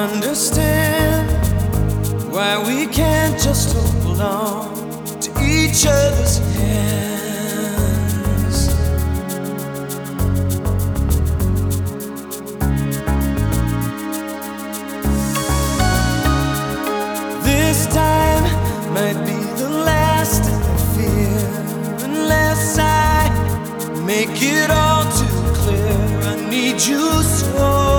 understand why we can't just hold on to each other's hands. This time might be the last I fear, unless I make it all too clear. I need you so.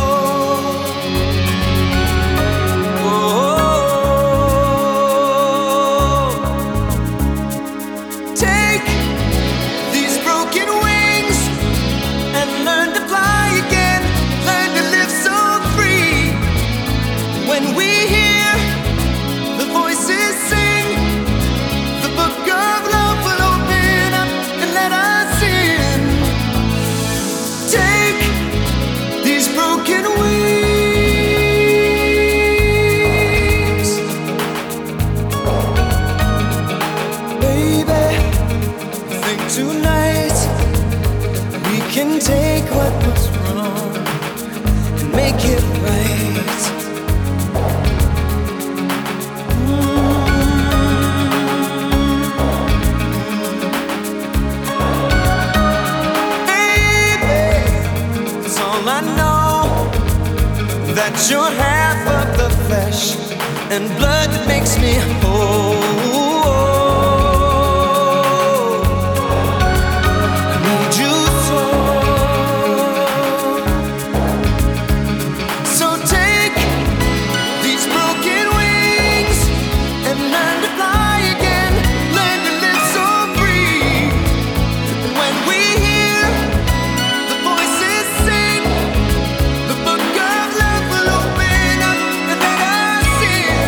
When we hear the voices sing, the book of love will open up and let us in. Take these broken wings, baby. I think tonight we can take what was wrong and make it right. I know that you're half of the flesh and blood that makes me whole. I need you so. So take these broken wings and learn to fly again. Learn to live so free. And when we hear the voices sing, the book of love will open up and let us in.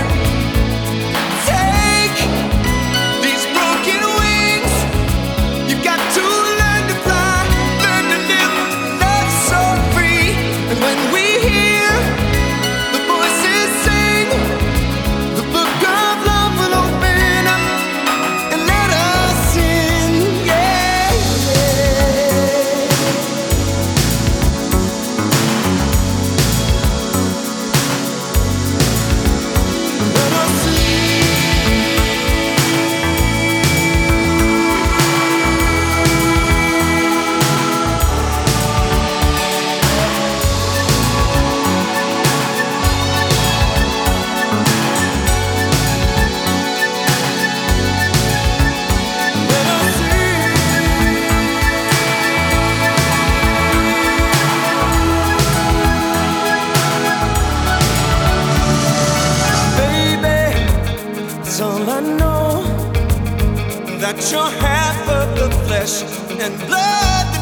Take these broken wings. You've got to learn to fly, learn to live, love so free. And when we hear the voices sing, the book of love will open up and let us in. Yeah, let us in. Let us in. Baby, it's all I know, that you're half of the flesh and blood